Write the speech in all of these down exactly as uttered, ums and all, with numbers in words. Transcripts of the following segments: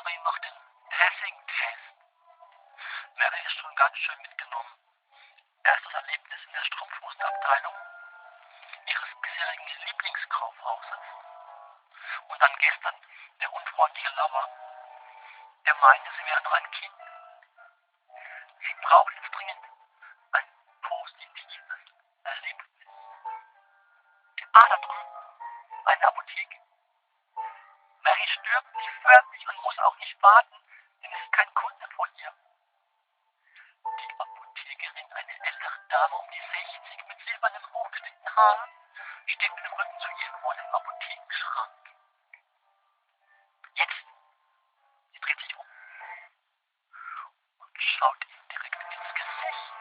Mary macht den Passing-Test. Mary ist schon ganz schön mitgenommen. Erstes Erlebnis in der Strumpfhosenabteilung ihres bisherigen Lieblingskaufhauses. Und dann gestern der unfreundliche Lover, der meinte, sie wäre noch ein Kind. Sie braucht jetzt dringend ein positives Erlebnis. Ah, da drüben, eine Apotheke. Mary stirbt nicht förmlich und muss auch nicht warten, denn es ist kein Kunde vor ihr. Die Apothekerin, eine ältere Dame um die sechzig mit silbernen hochgesteckten Haaren, steht mit dem Rücken zu ihr vor dem Apothekenschrank. Jetzt, sie dreht sich um und schaut ihm direkt ins Gesicht.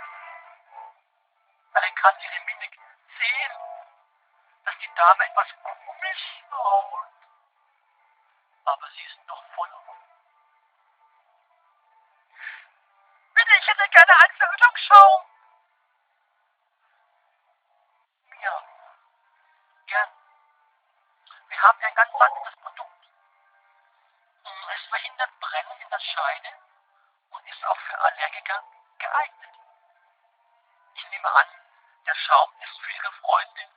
Mary kann ihre Mimik sehen, dass die Dame etwas komisch schaut. Aber sie ist noch voller Hoffnung. Bitte, ich hätte gerne einen Verhütungsschaum. Ja, gern. Wir haben ein ganz sanftes Produkt. Es verhindert Brennen in der Scheide und ist auch für Allergiker geeignet. Ich nehme an, der Schaum ist für Ihre Freundin